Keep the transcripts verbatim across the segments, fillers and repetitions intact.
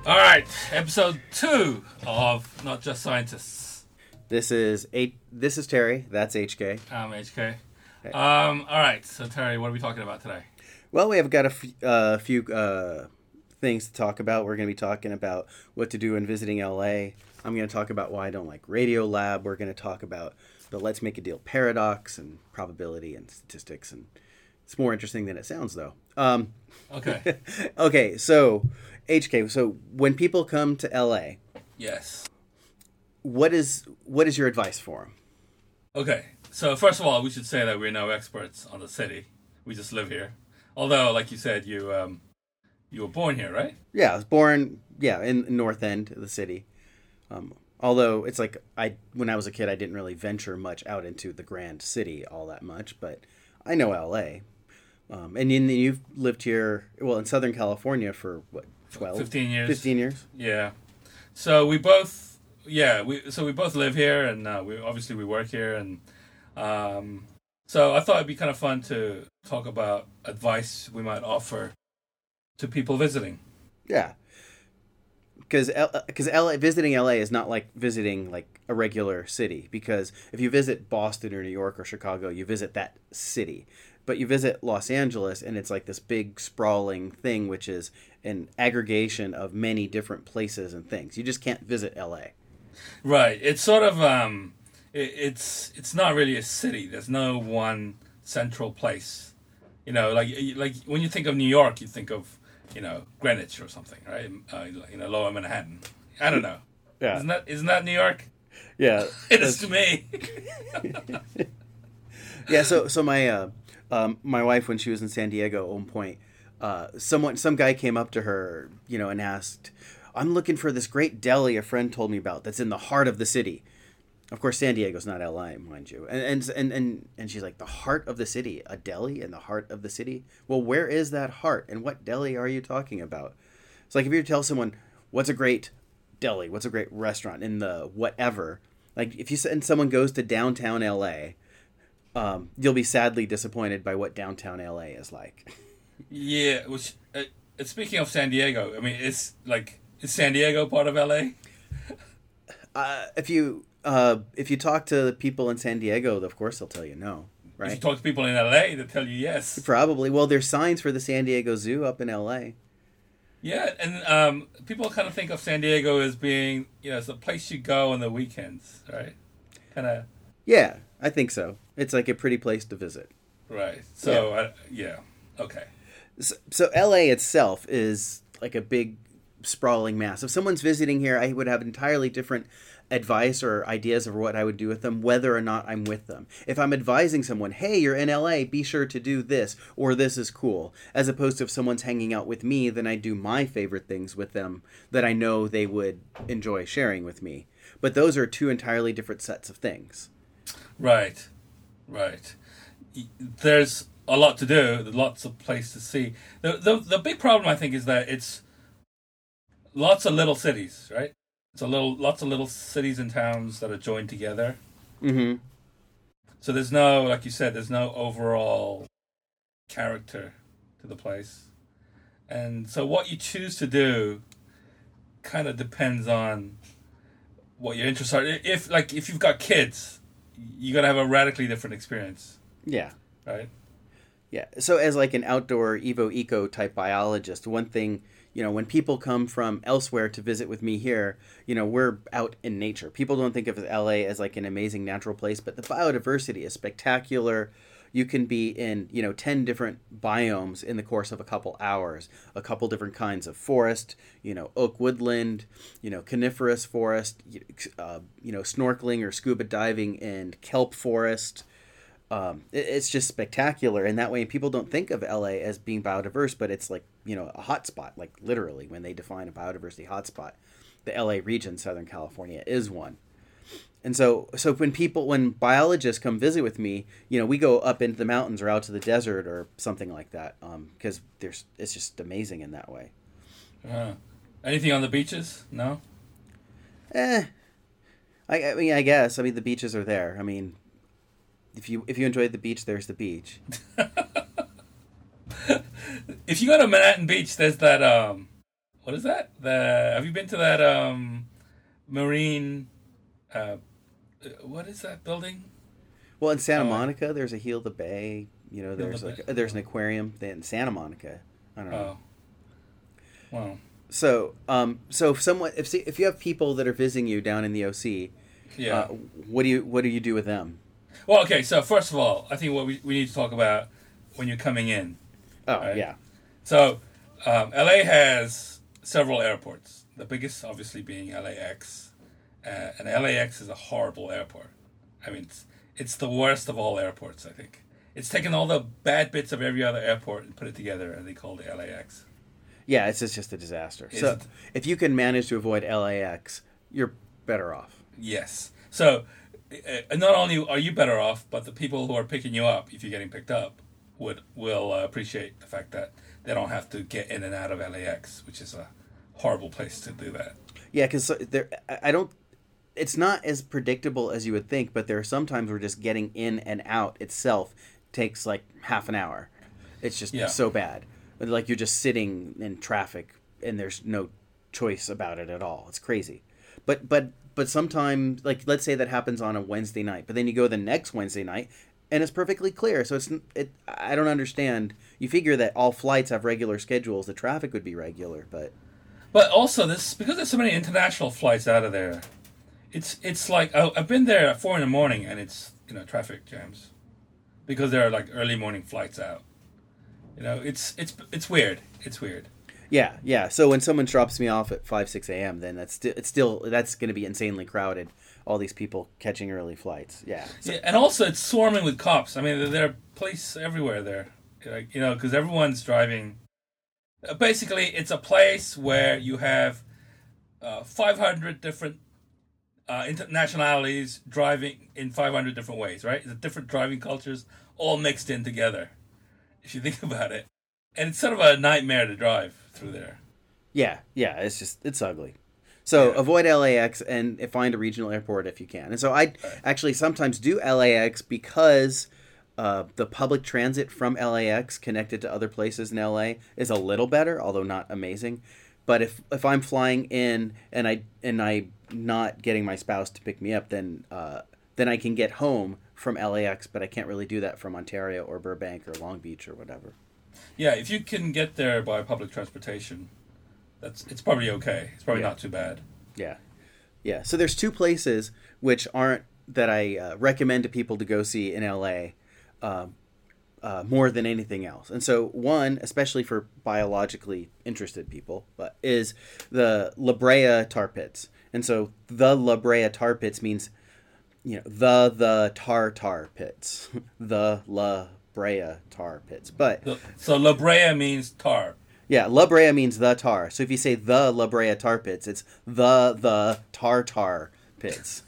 All right, episode two of Not Just Scientists. This is eight. This is Terry. That's H K. I'm H K. Okay. Um, all right, so Terry, what are we talking about today? Well, we have got a f- uh, few uh, things to talk about. We're going to be talking about what to do when visiting L A. I'm going to talk about why I don't like Radiolab. We're going to talk about the Let's Make a Deal paradox and probability and statistics. And it's more interesting than it sounds, though. Um, okay. okay, so H K. So when people come to L A, yes, what is what is your advice for them? Okay, so first of all, we should say that we're no experts on the city. We just live here. Although, like you said, you um, you were born here, right? Yeah, I was born yeah in the North End of the city. Um, although it's like I when I was a kid, I didn't really venture much out into the grand city all that much, but I know L A. Um, and then you've lived here, well, in Southern California for what, twelve? fifteen years. fifteen years? Yeah. So we both, yeah, we so we both live here, and uh, we obviously we work here, and um, so I thought it'd be kind of fun to talk about advice we might offer to people visiting. Yeah. Because because L A visiting L A is not like visiting like a regular city. Because if you visit Boston or New York or Chicago, you visit that city. But you visit Los Angeles, and it's like this big sprawling thing, which is an aggregation of many different places and things. You just can't visit L A. Right. It's sort of um, it, it's it's not really a city. There's no one central place. You know, like like when you think of New York, you think of you know Greenwich or something, right? Uh, you know, Lower Manhattan. I don't know. Yeah. Isn't that isn't that New York? Yeah. It is to me. yeah. So so my. Uh, Um, my wife, when she was in San Diego at one point, uh, someone, some guy came up to her, you know, and asked, "I'm looking for this great deli a friend told me about that's in the heart of the city." Of course, San Diego's not L A, mind you. And and and and, and she's like, "The heart of the city, a deli in the heart of the city? Well, where is that heart, and what deli are you talking about?" It's like if you tell someone, "What's a great deli? What's a great restaurant in the whatever?" Like if you and someone goes to downtown L A. Um, you'll be sadly disappointed by what downtown L A is like. Yeah, which uh, speaking of San Diego, I mean, it's like is San Diego part of L A? Uh, if you uh, if you talk to the people in San Diego, of course they'll tell you no, right? If you talk to people in L A, they'll tell you yes. Probably. Well, there's signs for the San Diego Zoo up in L A. Yeah, and um, people kind of think of San Diego as being, you know, it's the place you go on the weekends, right? Kind of. Yeah, I think so. It's like a pretty place to visit. Right. So, yeah. Uh, yeah. Okay. So, so L A itself is like a big sprawling mass. If someone's visiting here, I would have entirely different advice or ideas of what I would do with them, whether or not I'm with them. If I'm advising someone, hey, you're in L A, be sure to do this, or this is cool, as opposed to if someone's hanging out with me, then I do my favorite things with them that I know they would enjoy sharing with me. But those are two entirely different sets of things. Right. Right. There's a lot to do. There's lots of places to see. The, the the big problem, I think, is that it's lots of little cities, right? It's a little, lots of little cities and towns that are joined together. Mm-hmm. So there's no, like you said, there's no overall character to the place. And so what you choose to do kind of depends on what your interests are. If, like, if you've got kids, you got to have a radically different experience. Yeah. Right? Yeah. So as like an outdoor Evo Eco type biologist, one thing, you know, when people come from elsewhere to visit with me here, you know, we're out in nature. People don't think of L A as like an amazing natural place, but the biodiversity is spectacular. You can be in, you know, ten different biomes in the course of a couple hours, a couple different kinds of forest, you know, oak woodland, you know, coniferous forest, uh, you know, snorkeling or scuba diving in kelp forest. Um, it, it's just spectacular. And that way people don't think of L A as being biodiverse, but it's like, you know, a hotspot, like literally when they define a biodiversity hotspot, the L A region, Southern California is one. And so, so when people, when biologists come visit with me, you know, we go up into the mountains or out to the desert or something like that, um, because there's, it's just amazing in that way. Uh, anything on the beaches? No. Eh, I, I mean, I guess. I mean, the beaches are there. I mean, if you if you enjoy the beach, there's the beach. If you go to Manhattan Beach, there's that um, what is that? The have you been to that um, marine? Uh, what is that building? Well, in Santa Oh, Monica, there's a Heal the Bay. You know, there's the like Bay. there's an aquarium in Santa Monica. I don't know. Oh, wow. So, um, so if someone, if if you have people that are visiting you down in the O C, Yeah. uh, what do you what do you do with them? Well, okay. So first of all, I think what we we need to talk about when you're coming in. Oh, Right. yeah, So, um, L A has several airports. The biggest, obviously, being L A X, uh, and L A X is a horrible airport. I mean, it's, it's the worst of all airports. I think it's taken all the bad bits of every other airport and put it together, and they call it L A X. yeah. It's just, just a disaster. Is so, it? if you can manage to avoid L A X, you're better off. Yes. So, uh, not only are you better off, but the people who are picking you up, if you're getting picked up, would will uh, appreciate the fact that they don't have to get in and out of L A X, which is a horrible place to do that. Yeah, because there, I I don't. It's not as predictable as you would think, but there are some times where just getting in and out itself takes like half an hour. It's just Yeah. so bad. Like you're just sitting in traffic and there's no choice about it at all. It's crazy. But but but sometimes, like let's say that happens on a Wednesday night, but then you go the next Wednesday night and it's perfectly clear. So it's it. I don't understand. You figure that all flights have regular schedules, the traffic would be regular, but But also, this because there's so many international flights out of there. It's it's like I, I've been there at four in the morning, and it's you know traffic jams because there are like early morning flights out. You know, it's it's it's weird. It's weird. yeah, yeah. So when someone drops me off at five six a.m., then that's sti- it's still that's going to be insanely crowded. All these people catching early flights. Yeah. So, Yeah, and also it's swarming with cops. I mean, there- there are police everywhere there. Like, you know, because everyone's driving. Uh, Basically, it's a place where you have uh, five hundred different uh, internationalities driving in five hundred different ways, right? The different driving cultures all mixed in together, if you think about it. And it's sort of a nightmare to drive through there. yeah, yeah. It's just it's ugly. So Yeah. avoid L A X and find a regional airport if you can. And so I actually sometimes do L A X because uh, the public transit from L A X connected to other places in L A is a little better, although not amazing. But if if I'm flying in and I and I not getting my spouse to pick me up, then uh, then I can get home from L A X, but I can't really do that from Ontario or Burbank or Long Beach or whatever. Yeah, if you can get there by public transportation, that's it's probably okay. It's probably Yeah. not too bad. Yeah, yeah. So there's two places which aren't that I uh, recommend to people to go see in L A. Uh, uh, more than anything else. And so one, especially for biologically interested people, but is the La Brea tar pits. And so the La Brea tar pits means, you know, the the tar tar pits, the La Brea tar pits. But The- So La Brea means tar. yeah, La Brea means the tar. So if you say the La Brea tar pits, it's the the tar tar pits.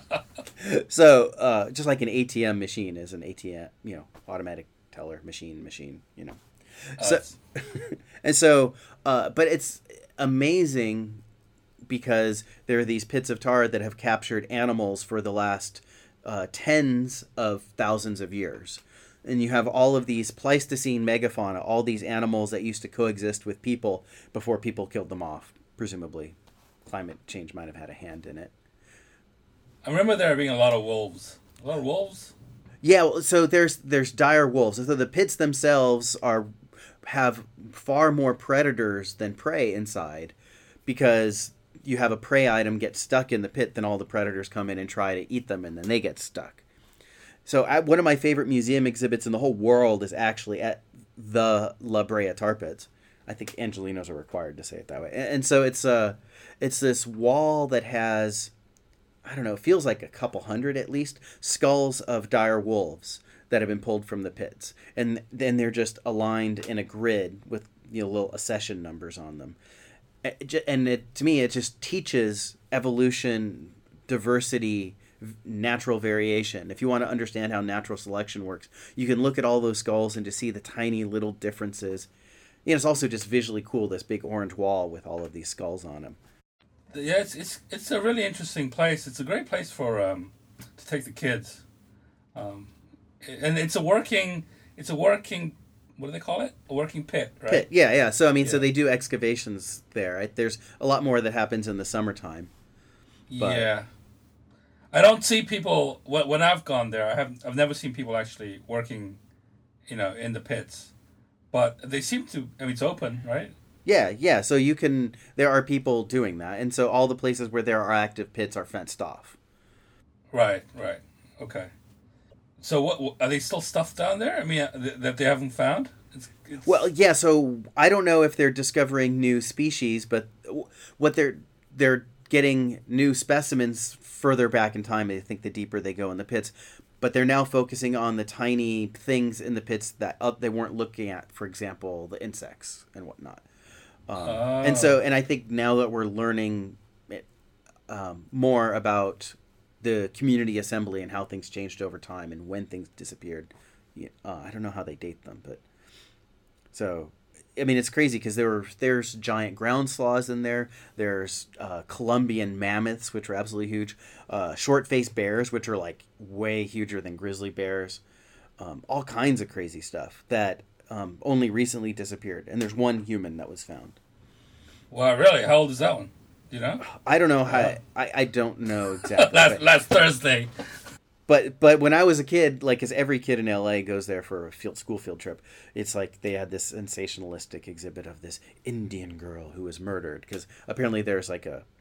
So uh, just like an A T M machine is an A T M, you know, automatic teller machine machine, you know. Uh, So and so, uh, but it's amazing because there are these pits of tar that have captured animals for the last uh, tens of thousands of years. And you have all of these Pleistocene megafauna, all these animals that used to coexist with people before people killed them off, presumably. Climate change might have had a hand in it. I remember there being a lot of wolves. A lot of wolves? Yeah, well, so there's there's dire wolves. So the pits themselves are have far more predators than prey inside, because you have a prey item get stuck in the pit, then all the predators come in and try to eat them, and then they get stuck. So I, one of my favorite museum exhibits in the whole world is actually at the La Brea Tar Pits. I think Angelinos are required to say it that way. And, and so it's uh, it's this wall that has, I don't know, it feels like a couple hundred at least, skulls of dire wolves that have been pulled from the pits. And then they're just aligned in a grid with, you know, little accession numbers on them. And it, to me, it just teaches evolution, diversity, natural variation. If you want to understand how natural selection works, you can look at all those skulls and to see the tiny little differences. You know, it's also just visually cool, this big orange wall with all of these skulls on them. Yeah, it's it's it's a really interesting place. It's a great place for um, to take the kids, um, and it's a working it's a working what do they call it? A working pit, right? Pit. Yeah, yeah. So I mean, Yeah. so they do excavations there. Right? There's a lot more that happens in the summertime. But- Yeah. I don't see people when when I've gone there. I have I've never seen people actually working, you know, in the pits, but they seem to. I mean, it's open, right? Yeah, yeah. So you can. There are people doing that, and so all the places where there are active pits are fenced off. Right, right. Okay. So what what- are they still stuff down there? I mean, uh, th- that they haven't found. It's, it's... Well, yeah. So I don't know if they're discovering new species, but what they're they're getting new specimens further back in time. I think the deeper they go in the pits, but they're now focusing on the tiny things in the pits that uh, they weren't looking at. For example, the insects and whatnot. Um, Oh. And so, and I think now that we're learning um, more about the community assembly and how things changed over time and when things disappeared, uh, I don't know how they date them, but so I mean it's crazy because there were there's giant ground sloths in there. There's uh, Colombian mammoths, which are absolutely huge. Uh, short-faced bears, which are like way huger than grizzly bears. Um, all kinds of crazy stuff that um, only recently disappeared. And there's one human that was found. Wow, really? How old is that one? Do you know? I don't know how. Yeah. I, I don't know exactly. last but, last Thursday. but but when I was a kid, like, as every kid in L A goes there for a field school field trip, it's like they had this sensationalistic exhibit of this Indian girl who was murdered because apparently there's like a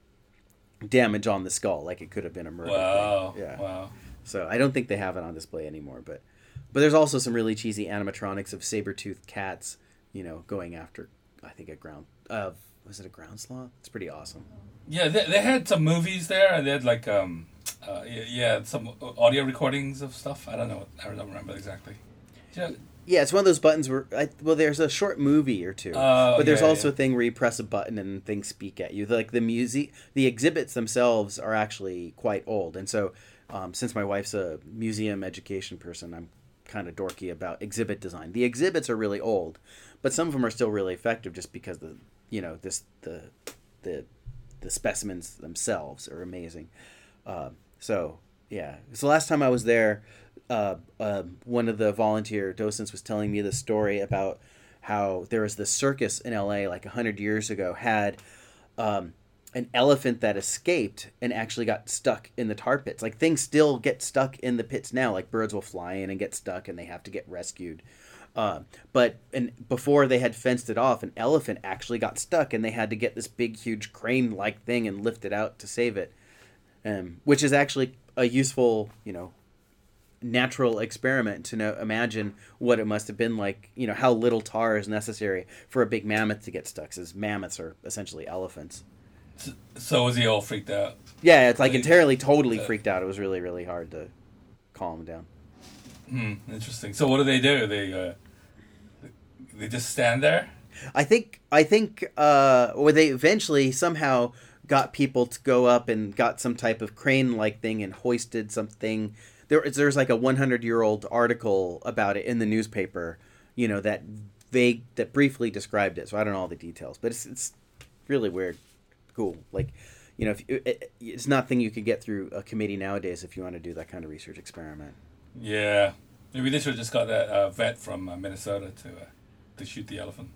damage on the skull, like it could have been a murder. Wow. thing. Yeah. Wow. So I don't think they have it on display anymore, but but there's also some really cheesy animatronics of saber-toothed cats, you know, going after I think a ground uh was it a ground sloth? It's pretty awesome. Yeah, they, they had some movies there, and they had like um, uh, yeah, yeah, some audio recordings of stuff. I don't know. I don't remember exactly. Yeah. Yeah, it's one of those buttons where I, well, there's a short movie or two, Oh, but there's yeah, also yeah. a thing where you press a button and things speak at you. Like the music, the exhibits themselves are actually quite old, and so um, since my wife's a museum education person, I'm kind of dorky about exhibit design. The exhibits are really old, but some of them are still really effective just because the you know this the the the specimens themselves are amazing. Uh, so yeah, so last time I was there, uh, uh, one of the volunteer docents was telling me the story about how there was this circus in L A like a hundred years ago had um, an elephant that escaped and actually got stuck in the tar pits. Like things still get stuck in the pits now. Like birds will fly in and get stuck, and they have to get rescued. Uh, but and before they had fenced it off, an elephant actually got stuck, and they had to get this big, huge crane-like thing and lift it out to save it, um, which is actually a useful, you know, natural experiment to know, imagine what it must have been like, you know, how little tar is necessary for a big mammoth to get stuck, because mammoths are essentially elephants. So, so was he all freaked out? Yeah, it's like They- entirely, totally uh, freaked out. It was really, really hard to calm him down. Hmm. Interesting. So what do they do? They uh, they just stand there. I think I think uh, or they eventually somehow got people to go up and got some type of crane like thing and hoisted something. There, there's like a one hundred year old article about it in the newspaper, you know, that vague that briefly described it. So I don't know all the details, but it's it's really weird, cool. Like, you know, if it, it, it's nothing you could get through a committee nowadays if you want to do that kind of research experiment. Yeah. Maybe they should have just got that uh, vet from uh, Minnesota to uh, to shoot the elephant.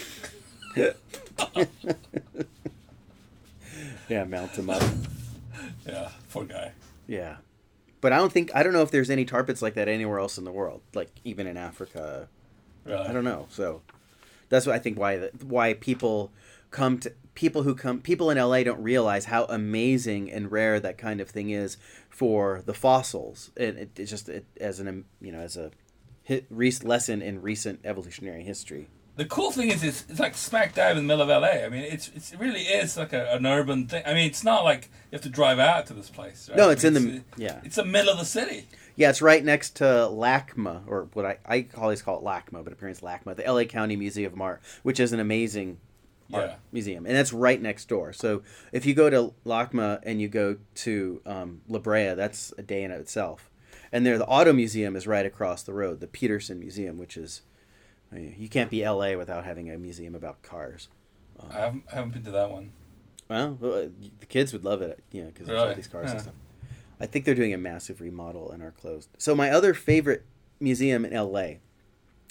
Yeah, mount them up. Yeah. Poor guy. Yeah. But I don't think, I don't know if there's any tar pits like that anywhere else in the world, like even in Africa. Really. I don't know. So that's what I think why the, why people come to, people who come, people in L A don't realize how amazing and rare that kind of thing is for the fossils. And it, it's just it, as an, you know, as a hit, re- lesson in recent evolutionary history. The cool thing is, it's, it's like smack dab in the middle of L A. I mean, it's, it's it really is like a, an urban thing. I mean, it's not like you have to drive out to this place. Right? No, it's I mean, in the, yeah. It's the middle of the city. Yeah, it's right next to LACMA, or what I, I always call it LACMA, but apparently it's LACMA, the L A County Museum of Art, which is an amazing art Yeah. museum. And that's right next door. So if you go to LACMA and you go to um, La Brea, that's a day in itself. And there, the Auto Museum is right across the road, the Peterson Museum, which is, I mean, you can't be L A without having a museum about cars. I haven't, I haven't been to that one. Well, uh, the kids would love it, you know, because there's all Really? these cars Yeah. and stuff. I think they're doing a massive remodel and are closed. So my other favorite museum in L A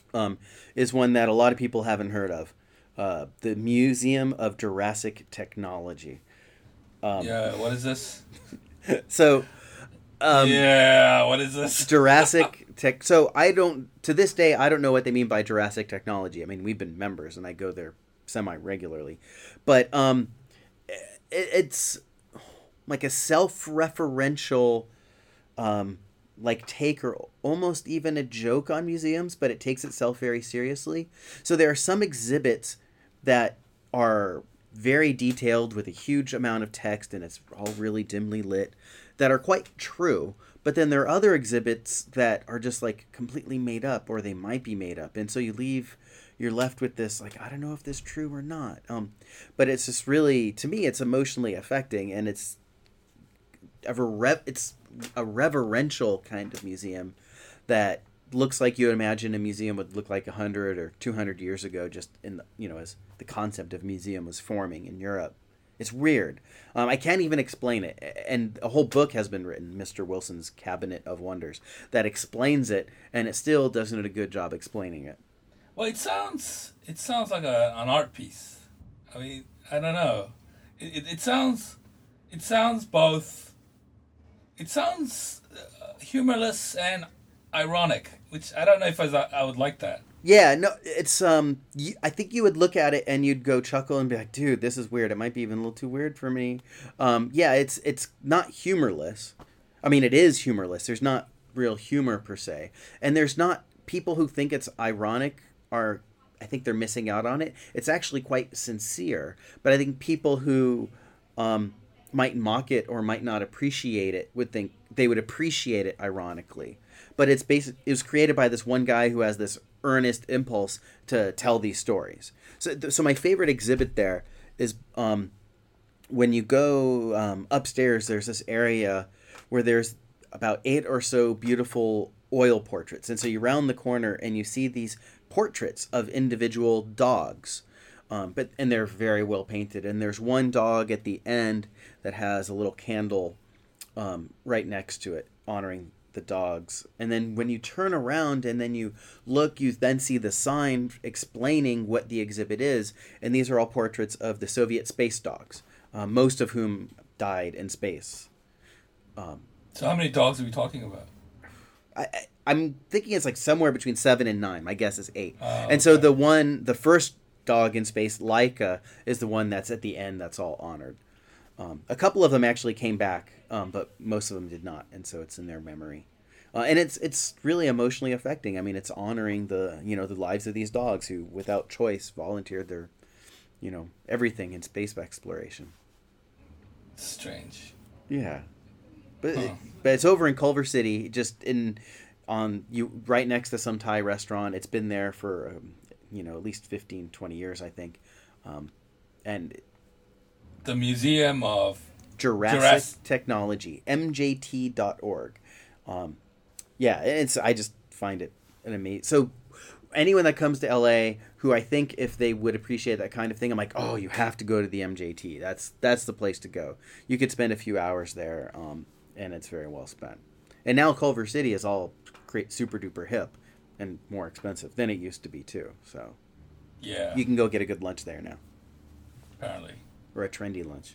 um, is one that a lot of people haven't heard of. Uh, the Museum of Jurassic Technology. Um, Yeah, what is this? so, um, yeah, what is this? Jurassic Tech. So I don't, to this day, I don't know what they mean by Jurassic Technology. I mean, we've been members and I go there semi regularly, but um, it, it's like a self-referential, um, like take or almost even a joke on museums, but it takes itself very seriously. So there are some exhibits that are very detailed with a huge amount of text and it's all really dimly lit that are quite true. But then there are other exhibits that are just like completely made up, or they might be made up. And so you leave, you're left with this, like, I don't know if this is true or not. Um, but it's just really, to me, it's emotionally affecting, and it's a rev- it's a reverential kind of museum that looks like you would imagine a museum would look like a hundred or two hundred years ago, just in the, you know, as the concept of museum was forming in Europe. It's weird. Um, I can't even explain it. And a whole book has been written, Mister Wilson's Cabinet of Wonders, that explains it, and it still doesn't do a good job explaining it. Well, it sounds it sounds like a, an art piece. I mean, I don't know. It, it, it sounds it sounds both. It sounds uh, humorless and ironic, which I don't know if I, I would like that. Yeah, no, it's um. You, I think you would look at it and you'd go chuckle and be like, "Dude, this is weird. It might be even a little too weird for me." Um, yeah, it's it's not humorless. I mean, it is humorless. There's not real humor per se, and there's not people who think it's ironic are. I think they're missing out on it. It's actually quite sincere, but I think people who um, might mock it or might not appreciate it would think they would appreciate it ironically. But it's basic. It was created by this one guy who has this earnest impulse to tell these stories. So, so my favorite exhibit there is um, when you go um, upstairs. There's this area where there's about eight or so beautiful oil portraits, and so you round the corner and you see these portraits of individual dogs. Um, but and they're very well painted. And there's one dog at the end that has a little candle um, right next to it, honoring the dogs. And then when you turn around and then you look, you then see the sign explaining what the exhibit is. And these are all portraits of the Soviet space dogs, uh, most of whom died in space. Um, so how many dogs are we talking about? I, I, I'm thinking it's like somewhere between seven and nine. My guess is eight. Oh, okay. And so the one, the first dog in space, Laika, is the one that's at the end that's all honored. Um, a couple of them actually came back, um, but most of them did not, and so it's in their memory. Uh, and it's it's really emotionally affecting. I mean, it's honoring the you know the lives of these dogs who, without choice, volunteered their, you know, everything in space exploration. Strange. Yeah, but huh. but it's over in Culver City, just in on you right next to some Thai restaurant. It's been there for um, you know at least fifteen, twenty years, I think, um, and. The Museum of Jurassic, Jurassic. Technology, M J T dot org. Um, yeah, it's I just find it an amazing. So anyone that comes to L A who I think if they would appreciate that kind of thing, I'm like, oh, you have to go to the M J T. That's that's the place to go. You could spend a few hours there, um, and it's very well spent. And now Culver City is all great, super duper hip and more expensive than it used to be too. So yeah, you can go get a good lunch there now. Apparently. Or a trendy lunch.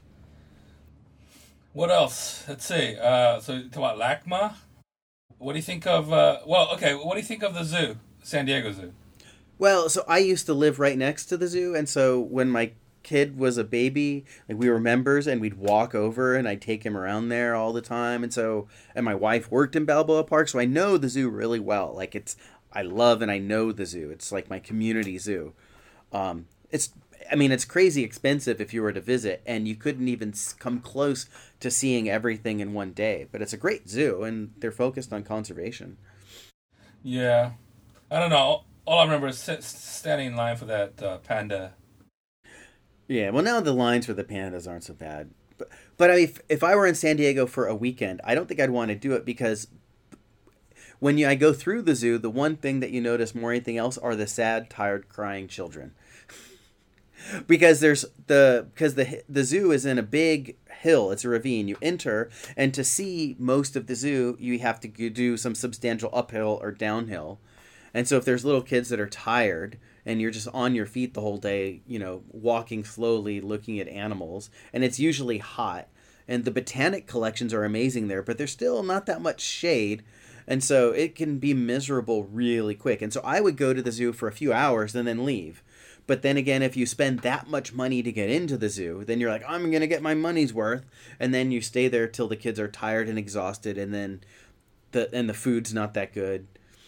What else? Let's see. Uh, so, talk about LACMA. What do you think of? Uh, well, okay. What do you think of the zoo, San Diego Zoo? Well, so I used to live right next to the zoo, and so when my kid was a baby, like we were members, and we'd walk over, and I'd take him around there all the time, and so and my wife worked in Balboa Park, so I know the zoo really well. Like it's, I love and I know the zoo. It's like my community zoo. Um, it's. I mean, it's crazy expensive if you were to visit, and you couldn't even come close to seeing everything in one day. But it's a great zoo, and they're focused on conservation. Yeah. I don't know. All I remember is standing in line for that uh, panda. Yeah, well, now the lines for the pandas aren't so bad. But, but I mean, if, if I were in San Diego for a weekend, I don't think I'd want to do it because when you, I go through the zoo, the one thing that you notice more than anything else are the sad, tired, crying children. Because there's the because the the zoo is in a big hill. It's a ravine. You enter, and to see most of the zoo, you have to do some substantial uphill or downhill. And so if there's little kids that are tired and you're just on your feet the whole day, you know, walking slowly, looking at animals, and it's usually hot, and the botanic collections are amazing there, but there's still not that much shade. And so it can be miserable really quick. And so I would go to the zoo for a few hours and then leave. But then again, if you spend that much money to get into the zoo, then you're like, I'm going to get my money's worth. And then you stay there till the kids are tired and exhausted, and then the and the food's not that good.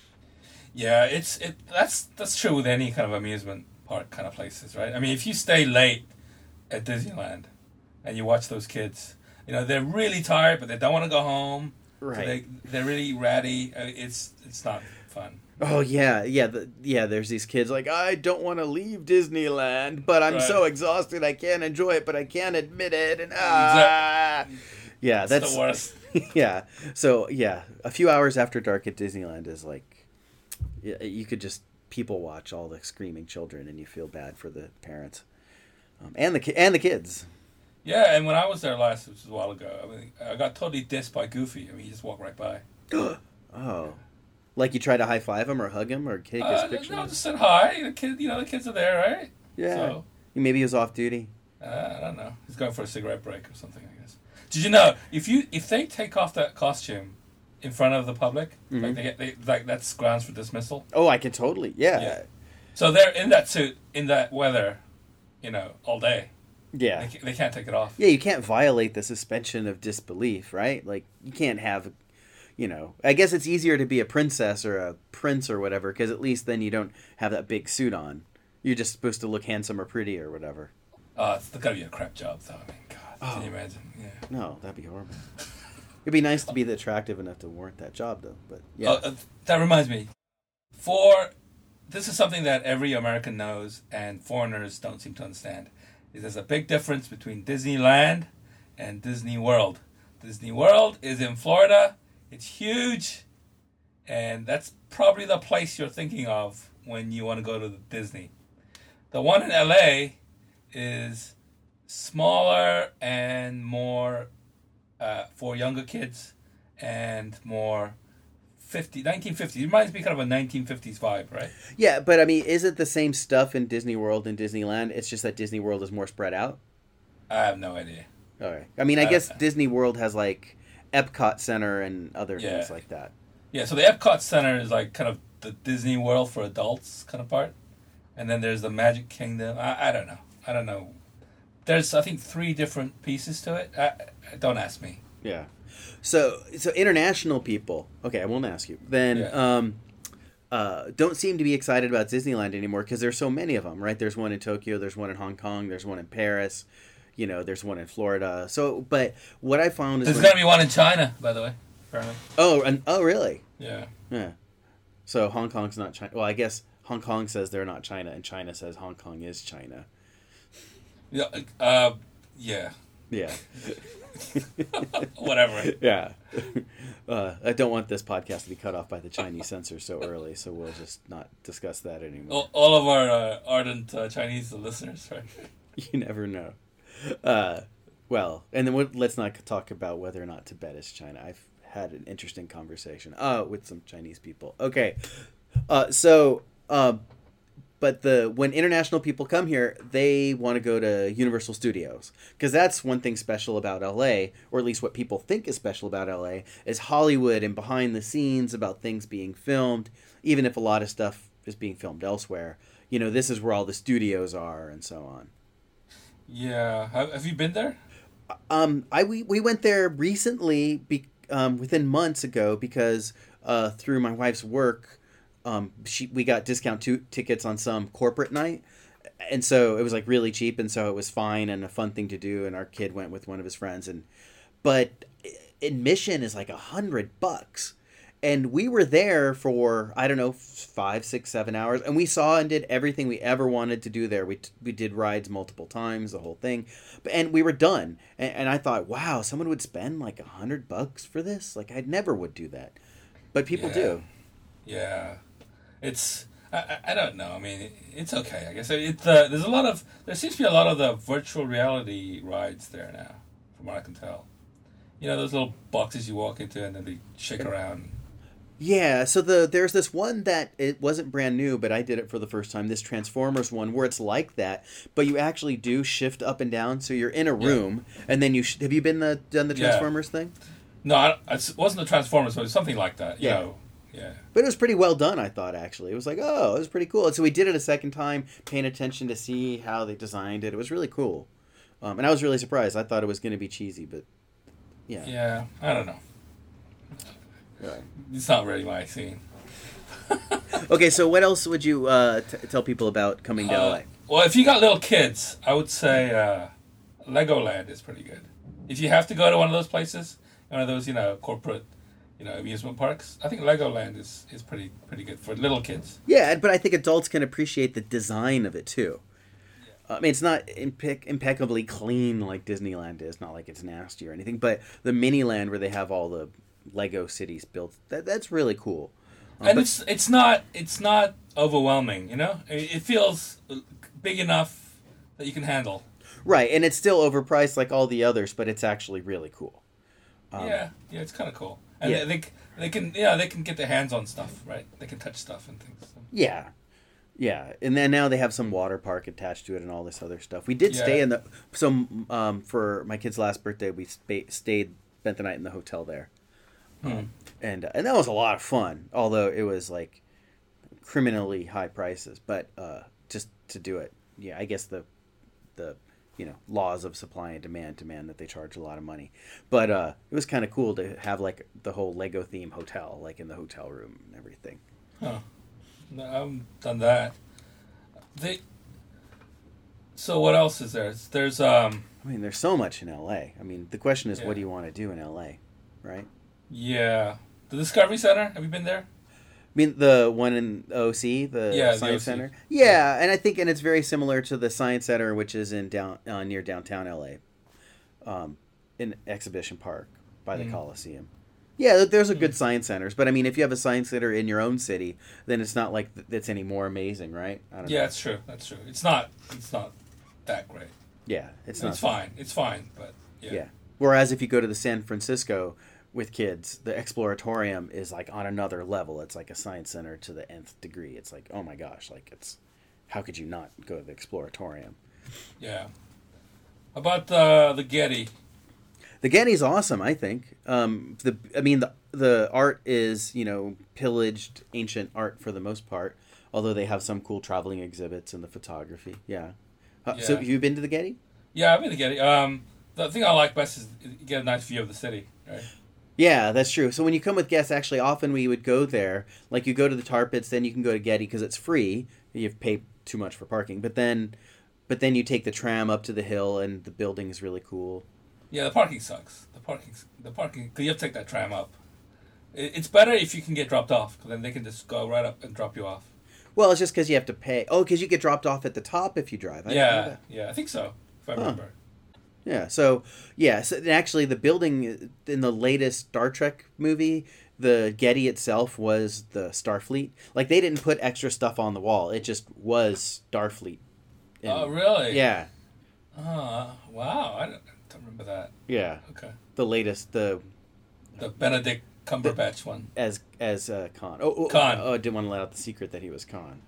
Yeah, it's it. That's that's true with any kind of amusement park kind of places, right? I mean, if you stay late at Disneyland and you watch those kids, you know, they're really tired, but they don't want to go home. Right. So they they're really ratty. It's it's not fun. Oh yeah, yeah, the, yeah. There's these kids like, I don't want to leave Disneyland, but I'm Right. so exhausted I can't enjoy it, but I can't admit it, and ah, yeah, It's that's the worst. yeah. So yeah, a few hours after dark at Disneyland is like, y- you could just people watch all the screaming children, and you feel bad for the parents, um, and the ki- and the kids. Yeah, and when I was there last, which was a while ago, I mean, I got totally dissed by Goofy. I mean, he just walked right by. Oh, like you try to high five him or hug him or take his Uh, picture. no, just said hi. The kid, you know, the kids are there, right? Yeah, So, maybe he was off duty. uh, I don't know. He's going for a cigarette break or something, I guess. Did you know if you if they take off that costume in front of the public, Mhm. like they get they, like that's grounds for dismissal. Oh, I can totally. Yeah, Yeah. So they're in that suit in that weather, you know, all day. yeah. They, ca- they can't take it off. Yeah, you can't violate the suspension of disbelief, right? Like, you can't have, you know, I guess it's easier to be a princess or a prince or whatever, because at least then you don't have that big suit on. You're just supposed to look handsome or pretty or whatever. Oh, it's got to be a crap job, though. I mean, God, Oh. can you imagine? Yeah. No, that'd be horrible. It'd be nice to be attractive enough to warrant that job, though. But yeah, Oh, uh, that reminds me. For this is something that every American knows, and foreigners don't seem to understand. Is there's a big difference between Disneyland and Disney World. Disney World is in Florida. It's huge, and that's probably the place you're thinking of when you want to go to Disney. The one in L A is smaller and more uh, for younger kids and more fifty, nineteen fifties. It reminds me kind of a nineteen fifties vibe, right? yeah. But I mean, is it the same stuff in Disney World and Disneyland? It's just that Disney World is more spread out. I have no idea. All right. I mean, I Uh, guess Disney World has like Epcot Center and other Yeah. things like that. Yeah, so the Epcot Center is like kind of the Disney World for adults kind of part. And then there's the Magic Kingdom. I, I don't know. I don't know. There's, I think, three different pieces to it. I, I, don't ask me. Yeah. So so international people, okay, I won't ask you. Then Yeah. um uh don't seem to be excited about Disneyland anymore because there's so many of them, right? There's one in Tokyo, there's one in Hong Kong, there's one in Paris, you know, there's one in Florida. So but what I found is There's when- going to be one in China, by the way. Apparently. Oh, and oh really? Yeah. Yeah. So Hong Kong's not China. Well, I guess Hong Kong says they're not China and China says Hong Kong is China. Yeah. Uh, yeah. Yeah. Whatever. Yeah. Uh, I don't want this podcast to be cut off by the Chinese censor so early, so we'll just not discuss that anymore. All, all of our uh, ardent uh, Chinese listeners, right? You never know. Uh, well, and then what, let's not talk about whether or not Tibet is China. I've had an interesting conversation uh, with some Chinese people. Okay. Uh, so, uh, but the when international people come here, they want to go to Universal Studios because that's one thing special about L A, or at least what people think is special about L A, is Hollywood and behind the scenes about things being filmed, even if a lot of stuff is being filmed elsewhere. You know, this is where all the studios are and so on. Yeah. Have, have you been there? Um, I we, we went there recently, be, um, within months ago, because uh, through my wife's work, um, she we got discount t- tickets on some corporate night, and so it was like really cheap, and so it was fine and a fun thing to do. And our kid went with one of his friends, and but admission is like a hundred bucks. And we were there for, I don't know, five, six, seven hours. And we saw and did everything we ever wanted to do there. We we did rides multiple times, the whole thing. But, and we were done. And, and I thought, wow, someone would spend like a hundred bucks for this? Like, I never would do that. But people Yeah. do. Yeah. It's, I, I I don't know. I mean, it, it's okay, I guess. It, uh, there's a lot of, there seems to be a lot of the virtual reality rides there now, from what I can tell. You know, those little boxes you walk into and then they shake around. Yeah, so the there's this one that it wasn't brand new, but I did it for the first time. This Transformers one where it's like that, but you actually do shift up and down. So you're in a Yeah. room, and then you sh- have you been the done the Yeah. Transformers thing? No, I, it wasn't the Transformers, but it was something like that. You Yeah. know, yeah. But it was pretty well done, I thought. Actually, it was like, oh, it was pretty cool. And so we did it a second time, paying attention to see how they designed it. It was really cool, um, and I was really surprised. I thought it was going to be cheesy, but yeah, Yeah, I don't know. Right. It's not really my scene. Okay, so what else would you uh, t- tell people about coming to L A? Uh, well, if you got little kids, I would say uh, Legoland is pretty good. If you have to go to one of those places, one of those, you know, corporate, you know, amusement parks, I think Legoland is, is pretty pretty good for little kids. Yeah, but I think adults can appreciate the design of it too. I mean, it's not impe- impeccably clean like Disneyland is. Not like it's nasty or anything. But the Miniland where they have all the Lego cities built, that that's really cool. Um, And but- it's it's not it's not overwhelming, you know. It, it feels big enough that you can handle. right, and it's still overpriced like all the others, but it's actually really cool. Um, yeah, yeah, it's kind of cool. And yeah. they, they they can yeah they can get their hands on stuff, right? They can touch stuff and things. So. Yeah. Yeah, and then now they have some water park attached to it and all this other stuff. We did Yeah. stay in the so um, for my kid's last birthday, we spa- stayed spent the night in the hotel there, Hmm. um, and and that was a lot of fun. Although it was like criminally high prices, but uh, just to do it, yeah, I guess the the you know laws of supply and demand demand that they charge a lot of money. But uh, it was kind of cool to have like the whole Lego theme hotel, like in the hotel room and everything. Huh. No, I haven't done that. They. So what else is there? There's um. I mean, there's so much in L A. I mean, the question is, Yeah. what do you want to do in L A, right? Yeah, the Discovery Center. Have you been there? I mean, the one in O C, the Yeah, the Science O C. Center. Yeah, and I think, and it's very similar to the Science Center, which is in down uh, near downtown L A, um, in Exhibition Park by the Mm. Coliseum. Yeah, th- there's a good science centers, but I mean, if you have a science center in your own city, then it's not like th- it's any more amazing, right? I don't Yeah, know. it's true. That's true. It's not. It's not that great. Yeah, it's It's, not. fine. It's fine, but yeah. Yeah. Whereas if you go to the San Francisco with kids, the Exploratorium is like on another level. It's like a science center to the nth degree. It's like, oh my gosh, like it's how could you not go to the Exploratorium? Yeah. About the the Getty. The Getty's awesome, I think. Um, the I mean the the art is, you know, pillaged ancient art for the most part, although they have some cool traveling exhibits and the photography. Yeah. Uh, So Yeah. have you been to the Getty? Yeah, I've been to Getty. Um, the thing I like best is you get a nice view of the city. Right. Yeah, that's true. So when you come with guests, actually, often we would go there. Like you go to the tar pits, then you can go to Getty because it's free. You have to pay too much for parking, but then, but then you take the tram up to the hill, and the building is really cool. Yeah, the parking sucks. The parking, the parking. Cause you have to take that tram up. It, it's better if you can get dropped off, because then they can just go right up and drop you off. Well, it's just because you have to pay. Oh, because you get dropped off at the top if you drive. I didn't know yeah, that. yeah, I think so. If I Huh. remember. Yeah. So yeah. So and actually, the building in the latest Star Trek movie, the Getty itself was the Starfleet. Like they didn't put extra stuff on the wall. It just was Starfleet. And- Oh, really? Yeah. Oh, wow. I don't, don't remember that. Yeah. Okay. The latest. The The Benedict Cumberbatch one. as as uh, Khan. Oh, oh, Khan. oh, I didn't want to let out the secret that he was Khan.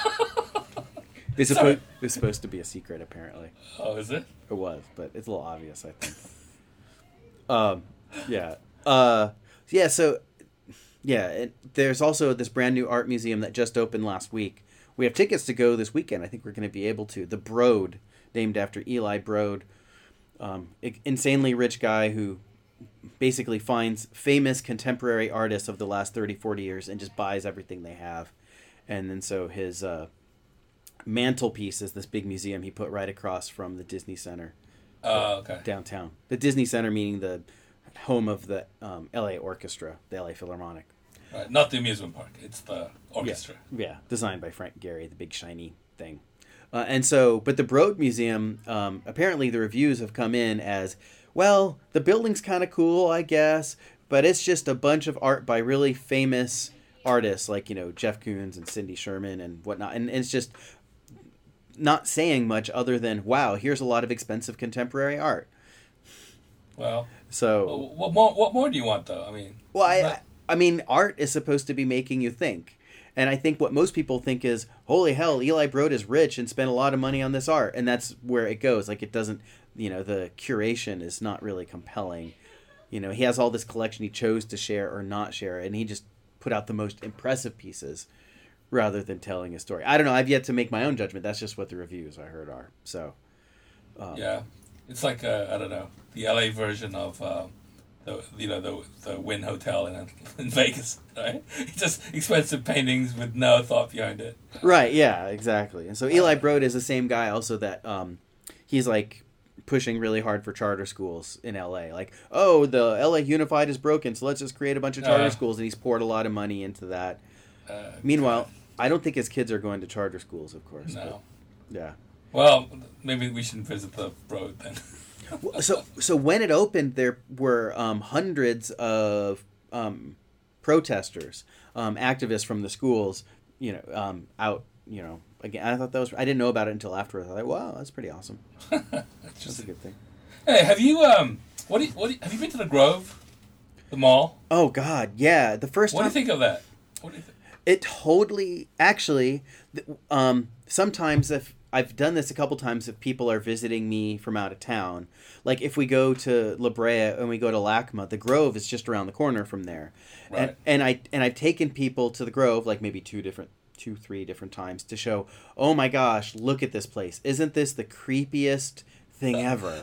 It's Sorry. supposed it's supposed to be a secret, apparently. Oh, is it? It was, but it's a little obvious, I think. um, yeah, uh, yeah. So, yeah, it, there's also this brand new art museum that just opened last week. We have tickets to go this weekend. I think we're going to be able to. The Broad, named after Eli Broad, um, i- insanely rich guy who basically finds famous contemporary artists of the last thirty, forty years and just buys everything they have. And then so his uh, mantelpiece is this big museum he put right across from the Disney Center Oh, okay. downtown. The Disney Center meaning the home of the um, L A Orchestra, the L A Philharmonic. Right. Not the amusement park. It's the orchestra. Yeah, yeah, designed by Frank Gehry, the big shiny thing. Uh, and so, but the Broad Museum, um, apparently the reviews have come in as, well, the building's kind of cool, I guess, but it's just a bunch of art by really famous artists like, you know, Jeff Koons and Cindy Sherman and whatnot. And it's just not saying much other than, wow, here's a lot of expensive contemporary art. Well, So, what more? What more do you want, though? I mean, well, I, not- I mean, art is supposed to be making you think. And I think what most people think is, holy hell, Eli Broad is rich and spent a lot of money on this art. And that's where it goes. Like, it doesn't, you know, the curation is not really compelling. You know, he has all this collection he chose to share or not share. And he just put out the most impressive pieces rather than telling a story. I don't know. I've yet to make my own judgment. That's just what the reviews I heard are. So, um, yeah. It's like, uh, I don't know, the L A version of... Uh... The, you know, the the Wynn Hotel in, in Vegas, right? Just expensive paintings with no thought behind it. Right, yeah, exactly. And so Eli Broad is the same guy also that um, he's like pushing really hard for charter schools in L A. Like, oh, the L A Unified is broken, so let's just create a bunch of charter uh, schools. And he's poured a lot of money into that. Uh, Meanwhile, God. I don't think his kids are going to charter schools, of course. No. But, yeah. Well, maybe we should visit the Broad then. so so when it opened, there were um, hundreds of um, protesters, um, activists from the schools, you know, um, out, you know, again, I thought that was, I didn't know about it until afterwards. I thought, wow, that's pretty awesome. That's a good thing. Hey, have you, um, what do you, what do you, have you been to the Grove, the mall? Oh, God, yeah. The first what time. What do you think of that? What do you think? It totally, actually, um, sometimes if, I've done this a couple times if people are visiting me from out of town. Like if we go to La Brea and we go to LACMA, the Grove is just around the corner from there. Right. And, and I and I've taken people to the Grove like maybe two different two, three different times to show, oh my gosh, look at this place. Isn't this the creepiest thing ever?